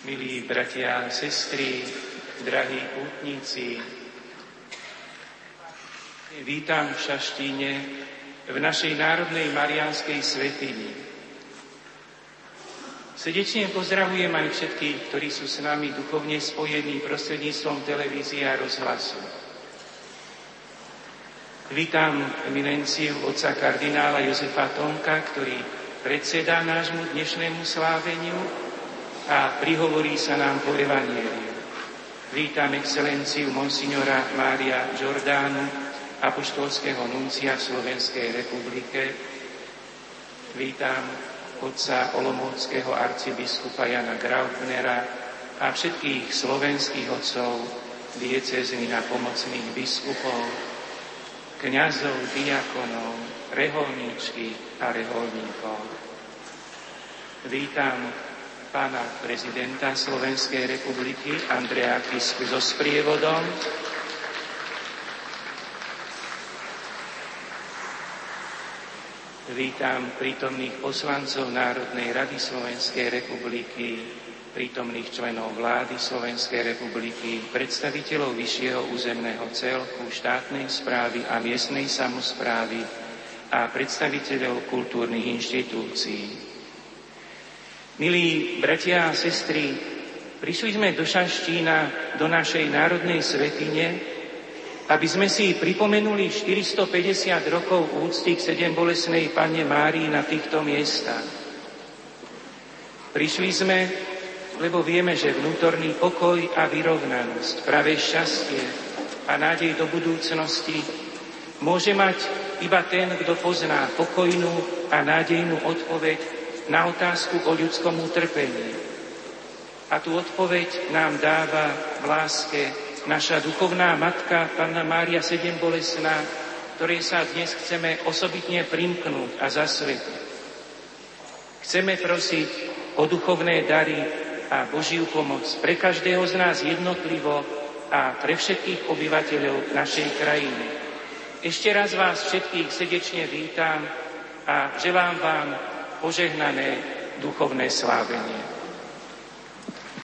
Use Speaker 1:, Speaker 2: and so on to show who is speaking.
Speaker 1: Milí bratia a sestry, drahí pútnici, vítam v Šaštíne v našej národnej mariánskej svätyni. Srdečne pozdravujem aj všetkých, ktorí sú s nami duchovne spojení prostredníctvom televízie a rozhlasu. Vítam eminenciu otca kardinála Jozefa Tomka, ktorý predsedá nášmu dnešnému sláveniu a prihovorí sa nám po evanjeliu. Vítam excelenciu monsignora Mária Giordánu, apoštolského nuncia v Slovenskej republike. Vítam otca olomouckého arcibiskupa Jana Graubnera a všetkých slovenských otcov, diecéznych a pomocných biskupov, kňazov, diakonov, reholníčky a reholníkov. Vítam pána prezidenta Slovenskej republiky Andreja Kisku so sprievodom. Vítam prítomných poslancov Národnej rady Slovenskej republiky, prítomných členov vlády Slovenskej republiky, predstaviteľov vyššieho územného celku, štátnej správy a miestnej samosprávy a predstaviteľov kultúrnych inštitúcií. Milí bratia a sestry, prišli sme do Šaštína, do našej národnej svätyne, aby sme si pripomenuli 450 rokov úcty k sedembolestnej Panne Márii na týchto miestach. Prišli sme, lebo vieme, že vnútorný pokoj a vyrovnanosť, pravé šťastie a nádej do budúcnosti môže mať iba ten, kto pozná pokojnú a nádejnú odpoveď na otázku o ľudskom utrpení. A tú odpoveď nám dáva v láske naša duchovná matka, Panna Mária Sedembolestná, ktorej sa dnes chceme osobitne primknúť a zasvetiť. Chceme prosiť o duchovné dary a Božiu pomoc pre každého z nás jednotlivo a pre všetkých obyvateľov našej krajiny. Ešte raz vás všetkých srdečne vítam a želám vám požehnané duchovné slávenie.